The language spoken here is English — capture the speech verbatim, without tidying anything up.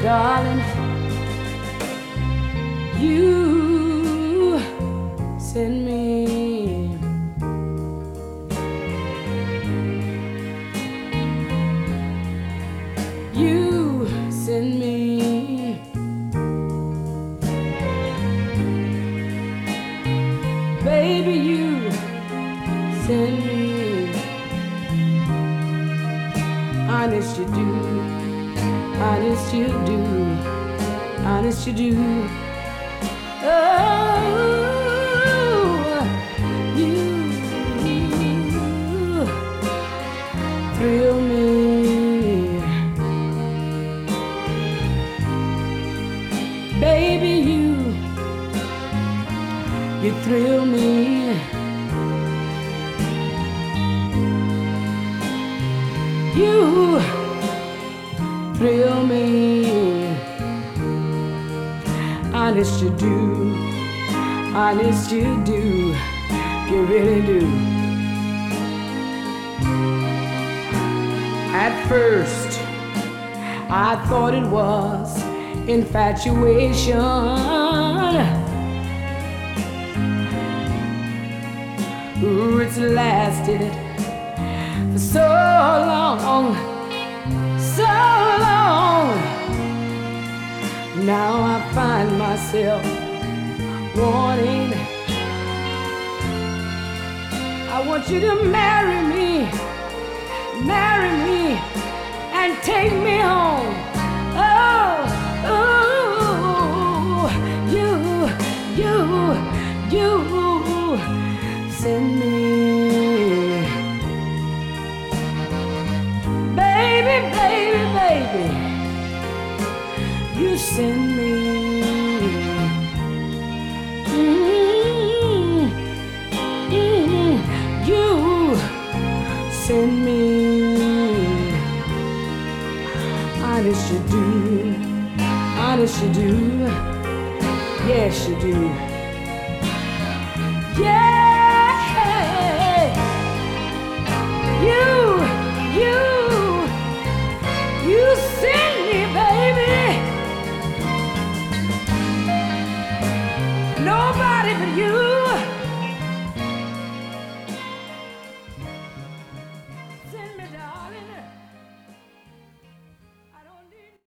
darling, you send me. You send me. Baby, you send me. Honest you do, honest you do, honest you do. Oh, you thrill me. Baby, you, you thrill me. You thrill me. Honest you do, honest you do, you really do. At first, I thought it was infatuation. Ooh, it's lasted for so long, so long. Now I find myself wanting. I want you to marry me, marry me, and take me home. Oh, oh, you, you, you send me. Baby, baby, baby, you send me. Mm-hmm. Mm-hmm. You send me. Honest you do, honest you do, yes you do. Yeah, you, you, you send me, baby. Nobody but you.